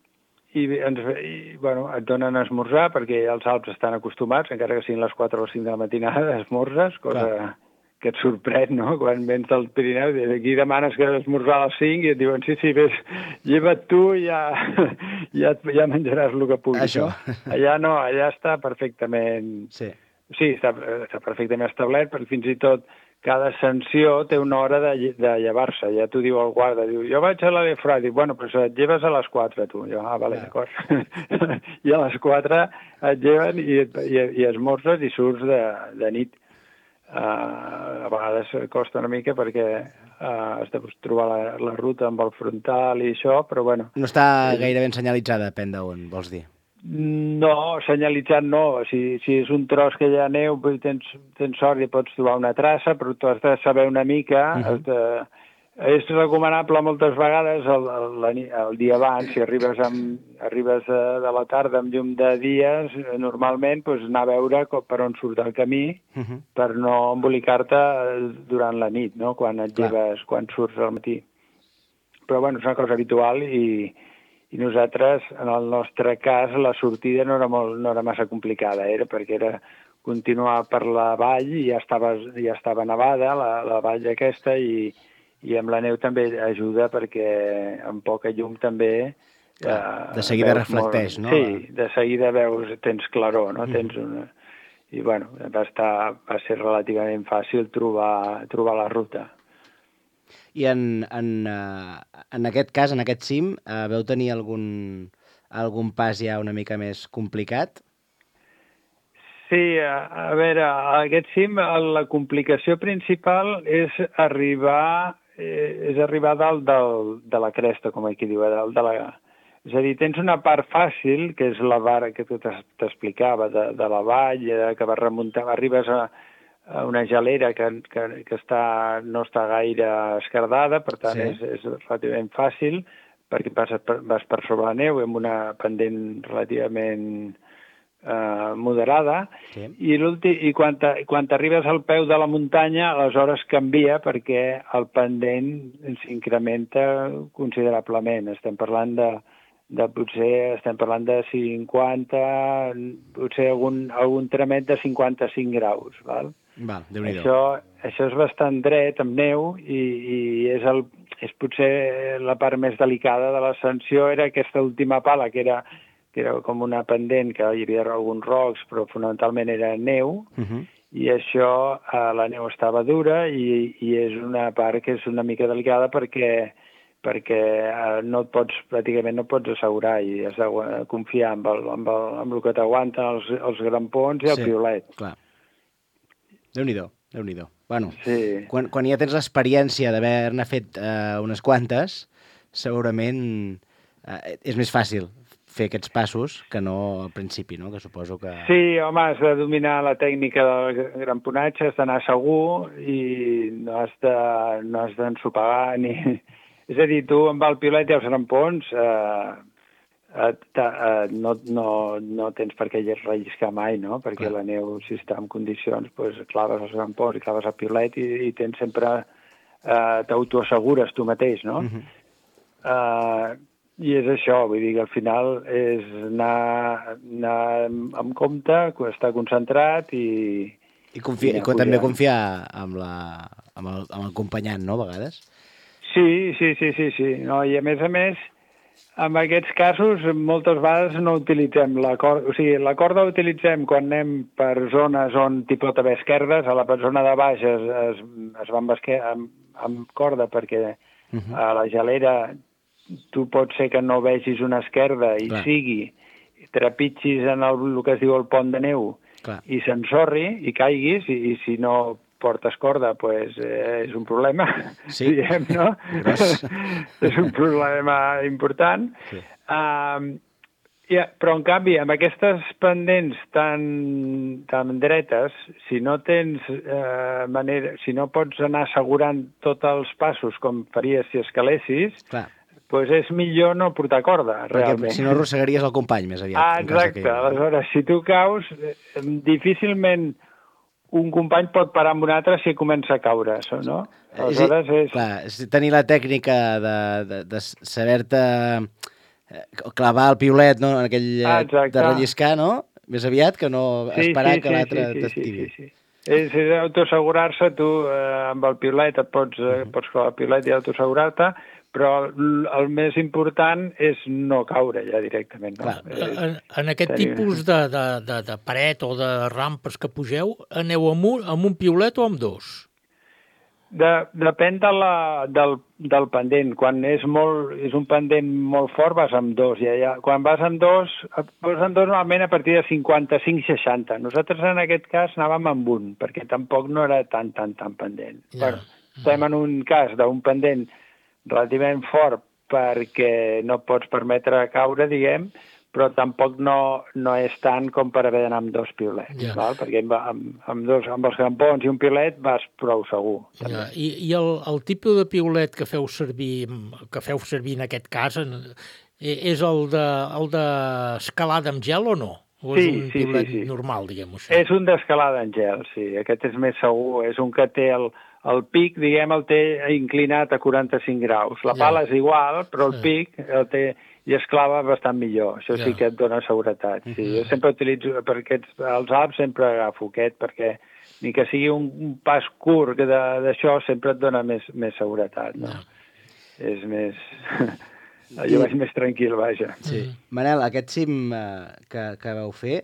et donen a esmorzar, perquè els Alps estan acostumats, encara que siguin les 4 o les 5 de la matinada, esmorzes, cosa que et sorprèn, no? Quan vens del Pirineu, aquí demanes que esmorzar a les 5 i et diuen, sí, vés, lleva't tu i ja menjaràs el que puguis. Això. No? Allà no, allà està perfectament... Sí, està perfectament establert, perquè fins i tot cada ascensió té una hora de llevar-se. Ja t'ho diu el guarda, diu, jo vaig a l'Ailefroid, dic, bueno, però et lleves a les 4, tu. Jo, vale, d'acord. I a les 4 et lleven i esmorzes i surts de nit. A vegades costa una mica perquè has de trobar la ruta amb el frontal i això, però bueno... No està gaire ben senyalitzada, depèn d'on, vols dir? No, senyalitzat no. Si és un tros que hi ha neu, tens sort i pots trobar una traça, però tu has de saber una mica... És recomanable moltes vegades el dia abans, si arribes de la tarda amb llum de dies, normalment anar a veure per on surt el camí per no embolicar-te durant la nit, no? Quan surts al matí. Però bueno, és una cosa habitual i nosaltres, en el nostre cas, la sortida no era massa complicada, perquè era continuar per la vall i ja estava nevada, la vall aquesta, i amb la neu també ajuda perquè amb poca llum també... de seguida reflecteix, no? Sí, de seguida tens claror, no? I bueno, va ser relativament fàcil trobar la ruta. I en aquest cas, en aquest cim, veu tenir algun pas ja una mica més complicat? Sí, a veure, a aquest cim la complicació principal és arribar dalt de la cresta, com aquí diu, dalt de la... És a dir, tens una part fàcil, que és la vara que t'explicava, de la vall, que vas remuntar, arribes a una gelera que no està gaire esquerdada, per tant és relativament fàcil, perquè vas per sobre la neu amb una pendent relativament moderada, i quan t'arribes al peu de la muntanya, aleshores canvia perquè el pendent s'incrementa considerablement. Estem parlant de 50, potser algun tremet de 55 graus. Val? Déu-n'hi-do. Això és bastant dret, amb neu, i és potser la part més delicada de l'ascensió, era aquesta última pala, que era com una pendent, que hi havia alguns rocs, però fonamentalment era neu, i això, la neu estava dura, i és una part que és una mica delicada perquè pràcticament no pots assegurar i has de confiar amb el que t'aguanten els grampons i el piolet. Clar. Déu-n'hi-do. Bueno, quan ja tens l'experiència d'haver-ne fet unes quantes, segurament és més fàcil fer aquests passos que no al principi, no? Que suposo que... Sí, home, has de dominar la tècnica del gramponatge, has d'anar segur i no has d'ensopegar ni... És a dir, tu amb el piolet i els grampons no tens per què relliscar mai, no? Perquè la neu, si està en condicions, claves els grampons i claves el piolet i tens sempre... t'autoassegures tu mateix, no? I és això, vull dir que al final és anar amb compte, estar concentrat i també confiar amb l'acompanyant, no, a vegades? Sí. No, i a més, en aquests casos, moltes vegades no utilitzem la corda. O sigui, la corda utilitzem quan anem per zones on hi pot haver esquerdes. A la zona de baix es va amb corda perquè a la gelera tu pot ser que no vegis una esquerda i trepitgis en el que es diu el pont de neu i s'ensorri i caiguis, i si no portes corda, doncs és un problema, diguem, no? És un problema important. Però, en canvi, amb aquestes pendents tan dretes, si no tens manera, si no pots anar assegurant tots els passos com faries si escalessis, doncs és millor no portar corda, realment. Perquè si no arrossegaries el company més aviat. Exacte. Aleshores, si tu caus, difícilment un company pot parar amb un altre si comença a caure, no? Aleshores és tenir la tècnica de saber-te clavar el piolet, no?, en aquell de relliscar, no?, més aviat que no esperar que l'altre t'estiri. És autoassegurar-se, tu amb el piolet pots clavar el piolet i autoassegurar-te, però el més important és no caure ja directament. No? En aquest tipus de paret o de rampes que pugeu, aneu amb un piolet o amb dos? Depèn del pendent. Quan és un pendent molt fort vas amb dos. Quan vas amb dos normalment a partir de 55-60. Nosaltres en aquest cas anàvem amb un, perquè tampoc no era tan pendent. Estem en un cas d'un pendent relativament fort perquè no pots permetre caure, diguem, però tampoc no és tant com per haver d'anar amb dos piolets, perquè amb els grampons i un piolet vas prou segur. I el tipus de piolet que feu servir en aquest cas és el d'escalada amb gel o no? O és un piolet normal, diguem-ho així? És un d'escalada amb gel, sí. Aquest és més segur. És un que té el pic, diguem, el té inclinat a 45 graus. La pala és igual, però el pic el té i es clava bastant millor. Això sí que et dona seguretat. Sí. Jo sempre utilitzo, als Alps sempre agafo aquest, perquè ni que sigui un pas curt d'això sempre et dona més seguretat. No? És més... Jo vaig més tranquil, vaja. Manel, aquest cim que vau fer...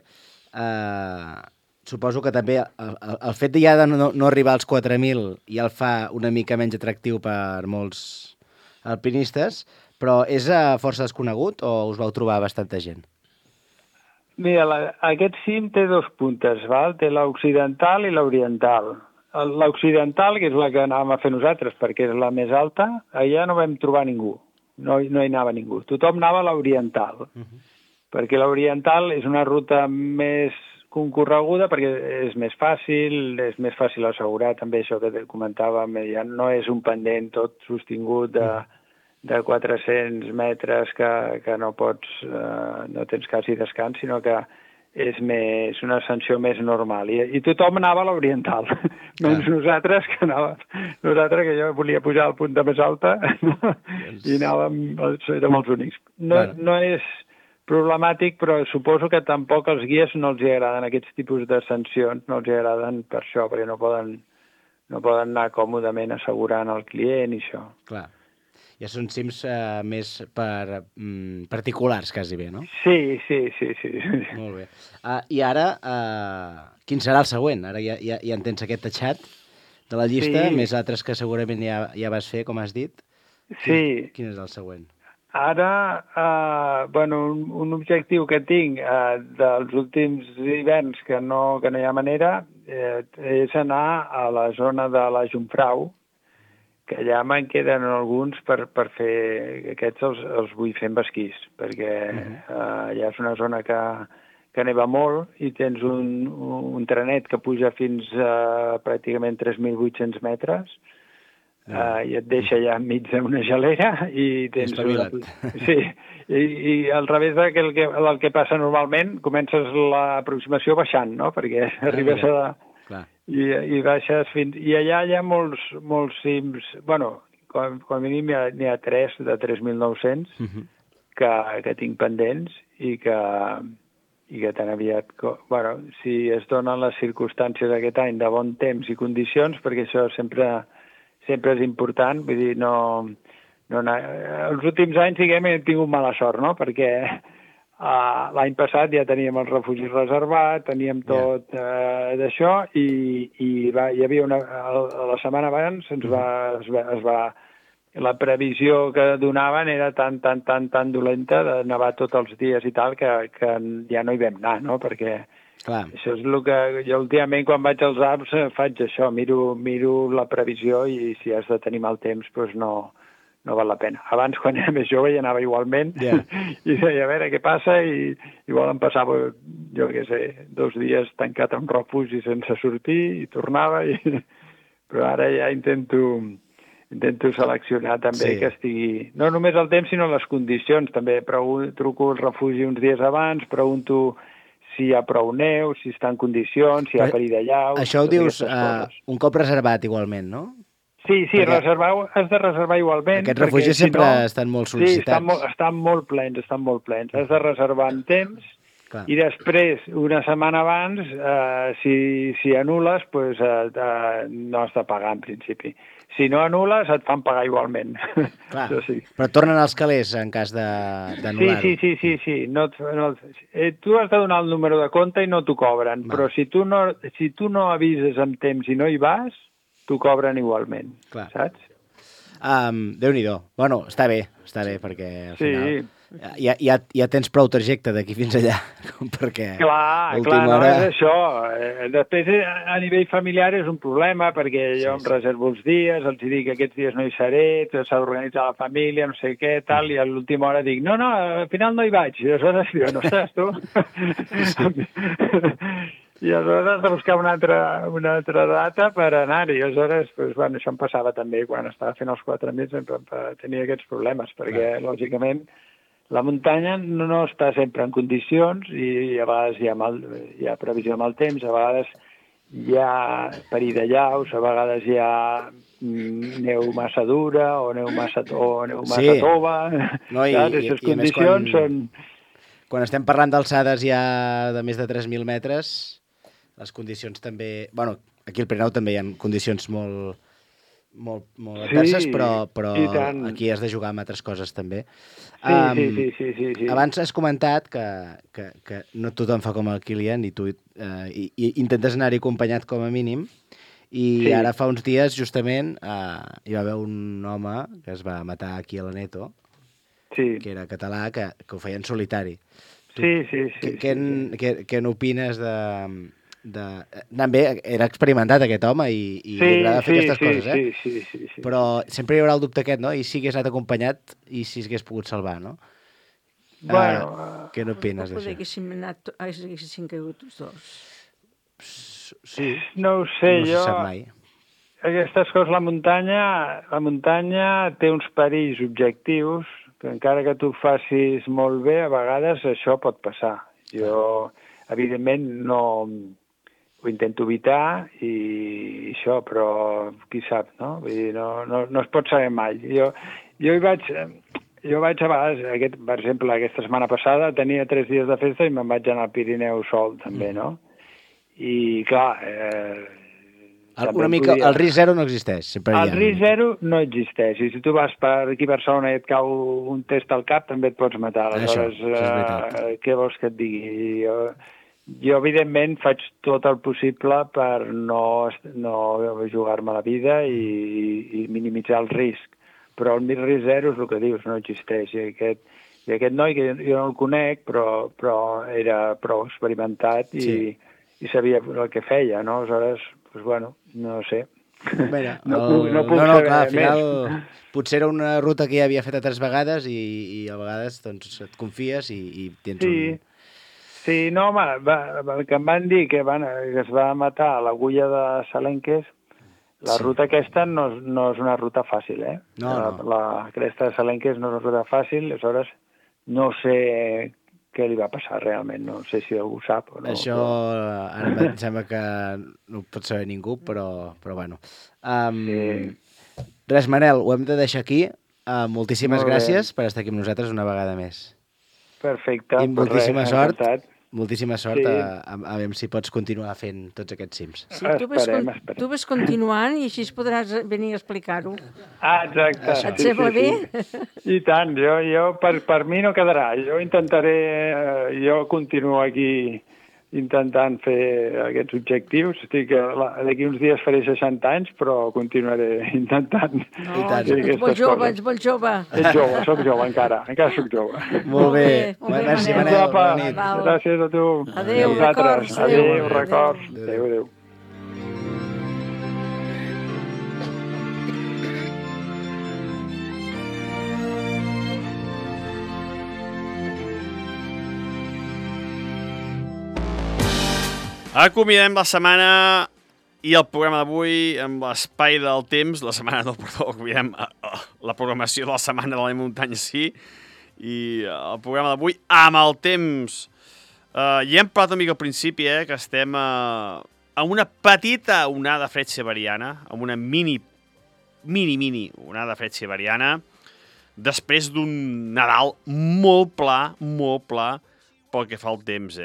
Suposo que també el fet de ja no arribar als 4.000 ja el fa una mica menys atractiu per molts alpinistes, però és força desconegut o us vau trobar bastanta gent? Mira, aquest cim té dos puntes, té l'occidental i l'oriental. L'occidental, que és la que anàvem a fer nosaltres perquè és la més alta, allà no vam trobar ningú, no hi anava ningú. Tothom anava a l'oriental, perquè l'oriental és una ruta més concorreguda perquè és més fàcil assegurar també això que comentàvem, ja no és un pendent tot sostingut de 400 metres que no tens quasi descans, sinó que és una ascensió més normal. I tothom anava a l'oriental, menys nosaltres, que jo volia pujar al punta més alta i érem els únics. No és problemàtic, però suposo que tampoc els guies no els agraden aquests tipus d'ascensions, no els agraden per això, perquè no poden anar còmodament assegurant el client i això. Clar. Ja són cims més particulars, quasi bé, no? Sí. Molt bé. I ara, quin serà el següent? Ara ja en tens aquest tatxat de la llista, més altres que segurament ja vas fer, com has dit. Sí. Quin és el següent? Ara, un objectiu que tinc dels últims hiverns que no hi ha manera és anar a la zona de la Jungfrau, que allà me'n queden alguns per fer... Aquests els vull fer amb esquís, perquè allà és una zona que neva molt i tens un trenet que puja fins a pràcticament 3.800 metres i et deixa allà enmig d'una gelera i tens... Sí, i al revés del que passa normalment, comences l'aproximació baixant, no?, perquè arribes a... I baixes fins... I allà hi ha molts cims... Bueno, com a mínim n'hi ha 3 de 3.900 que tinc pendents i que tan aviat... Bueno, si es donen les circumstàncies aquest any de bon temps i condicions, perquè això sempre és important, vull dir, els últims anys, diguem, he tingut mala sort, no?, perquè... L'any passat ja teníem el refugi reservat, teníem tot d'això i hi havia la setmana abans la previsió que donaven era tan dolenta de nevar tots els dies i tal que ja no hi vam anar, no? Perquè això és el que jo últimament quan vaig als Alps faig això, miro la previsió i si has de tenir mal temps doncs no val la pena. Abans, quan era més jove, hi anava igualment i deia, a veure què passa, i igual em passava, jo què sé, 2 dies tancat en un refugi sense sortir i tornava, però ara ja intento seleccionar també que estigui... No només el temps, sinó les condicions. També truco al refugi uns dies abans, pregunto si hi ha prou neu, si està en condicions, si hi ha perill de llau... Això ho dius un cop reservat igualment, no? Sí, has de reservar igualment. Aquests refugis sempre estan molt sol·licitats. Sí, estan molt plens. Has de reservar en temps i després, una setmana abans, si anules, no has de pagar en principi. Si no anules, et fan pagar igualment. Clar, però tornen els calés en cas d'anul·lar-ho. Sí. Tu has de donar el número de compte i no t'ho cobren, però si tu no avises amb temps i no hi vas, t'ho cobren igualment, saps? Déu-n'hi-do. Bueno, està bé, perquè al final ja tens prou trajecte d'aquí fins allà, perquè clar, no és això. Després, a nivell familiar és un problema, perquè jo em reservo els dies, els dic que aquests dies no hi seré, s'ha d'organitzar la família, no sé què, tal, i a l'última hora dic, no, al final no hi vaig. I aleshores diu, no estàs tu? I aleshores has de buscar una altra data per anar-hi. Aleshores, això em passava també quan estava fent els 4.000, tenia aquests problemes, perquè, lògicament, la muntanya no està sempre en condicions i a vegades hi ha previsió de mal temps, a vegades hi ha perill de llaus, a vegades hi ha neu massa dura o neu massa tova. I aquestes condicions són... Quan estem parlant d'alçades ja de més de 3.000 metres, les condicions també... Bueno, aquí al Pirineu també hi ha condicions molt adverses, però aquí has de jugar amb altres coses també. Sí. Abans has comentat que no tothom fa com el Kilian i tu intentes anar-hi acompanyat com a mínim, i ara fa uns dies justament hi va haver un home que es va matar aquí a l'Aneto, que era català, que ho feia en solitari. Què n'opines anant bé, era experimentat aquest home i li agrada fer aquestes coses, Sí. Però sempre hi haurà el dubte aquest, no? I si hagués anat acompanyat i si s'hagués pogut salvar, no? Què n'opines d'això? Haguessin caigut tots dos. Sí. No ho sé, no se sap mai. Aquestes coses, la muntanya té uns perills objectius que encara que tu facis molt bé, a vegades això pot passar. evidentment no ho intento evitar i això, però qui sap, no? Vull dir, no es pot saber mai. Jo hi vaig a vegades, per exemple, aquesta setmana passada tenia 3 dies de festa i me'n vaig anar al Pirineu sol, també, no? I, clar... Una mica, el risc zero no existeix. El risc zero no existeix. I si tu vas per aquí a Barcelona i et cau un test al cap, també et pots matar. Aleshores, què vols que et digui? Jo, evidentment, faig tot el possible per no jugar-me la vida i minimitzar el risc. Però el risc zero és el que dius, no existeix. I aquest noi, que jo no el conec, però era prou experimentat i sabia el que feia, no? Aleshores, doncs, bueno, no sé. No puc saber clar, al final potser era una ruta que ja havia fet 3 vegades i a vegades doncs, et confies i tens un... Sí, no, home, el que em van dir que es va matar a l'Agulla de Salenques, la ruta aquesta no és una ruta fàcil, eh? La cresta de Salenques no és una ruta fàcil, aleshores no sé què li va passar realment, no sé si algú sap o no. Això ara em sembla que no ho pot saber ningú, però bueno. Res, Manel, ho hem de deixar aquí. Moltíssimes gràcies per estar aquí amb nosaltres una vegada més. Perfecte. I moltíssima sort. Moltíssima sort, a veure si pots continuar fent tots aquests cims. Sí, tu ves continuant i així podràs venir a explicar-ho. Exacte. Et sembla bé? I tant, jo per mi no quedarà. Jo intentaré, jo continuo aquí intentant fer aquests objectius. Estic d'aquí uns dies faré 60 anys, però continuaré intentant. No, ets molt jove, ets molt jove. Ets jove, soc jove encara soc jove. Molt bé. Merci, Manel. Bona nit. Gràcies a tu. Adéu, records. Adéu, records. Adéu. Acomiadem la setmana i el programa d'avui amb l'espai del temps, acomiadem la programació de la setmana de la muntanya, sí, i el programa d'avui amb el temps. Ja hem parlat una mica al principi, que estem amb una petita onada fred siberiana, amb una mini onada fred siberiana, després d'un Nadal molt pla pel que fa al temps,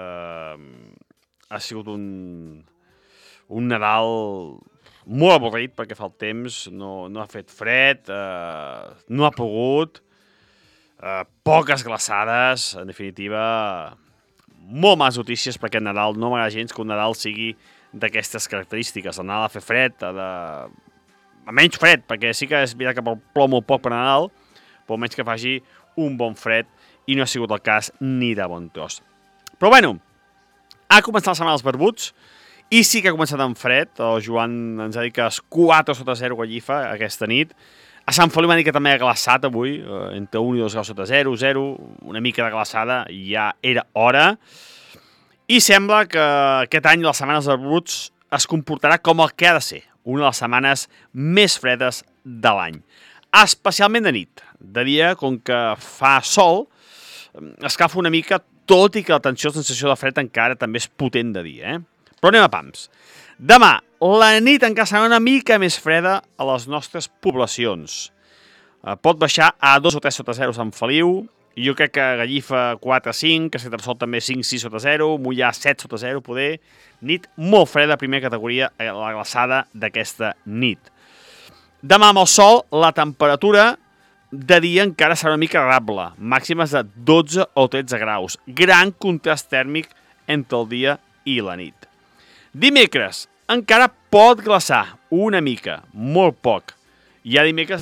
ha sigut un Nadal molt avorrit perquè fa el temps, no ha fet fred, no ha plogut, poques glaçades, en definitiva, molt males notícies per aquest Nadal. No m'agrada gens que un Nadal sigui d'aquestes característiques. El Nadal ha de fer fred, menys fred, perquè sí que és veritat que plou molt poc per Nadal, però almenys que faci un bon fred, i no ha sigut el cas ni de bon tros. Però bueno, ha començat la setmana dels barbuts, i sí que ha començat amb fred. El Joan ens ha dit que és 4 sota 0 Gallifa aquesta nit. A Sant Feliu m'ha dit que també ha glaçat avui, entre 1 i 2 graus sota 0, una mica de glaçada, ja era hora. I sembla que aquest any les setmanes dels barbuts es comportarà com el que ha de ser, una de les setmanes més fredes de l'any. Especialment de nit. De dia, com que fa sol, escalfa una mica, tot i que la sensació de fred encara també és potent de dia, Però anem a pams. Demà, la nit encara serà una mica més freda a les nostres poblacions. Pot baixar a 2 o 3 sota 0 Sant Feliu, i jo crec que Gallifa 4-5, que Castellterçol també 5-6 sota 0, Mollà 7 sota 0, poder. Nit molt freda, primera categoria, la glaçada d'aquesta nit. Demà amb el sol, la temperatura de dia encara serà una mica agradable, màximes de 12 o 13 graus. Gran contrast tèrmic entre el dia i la nit. Dimecres encara pot glaçar una mica, molt poc. Ja dimecres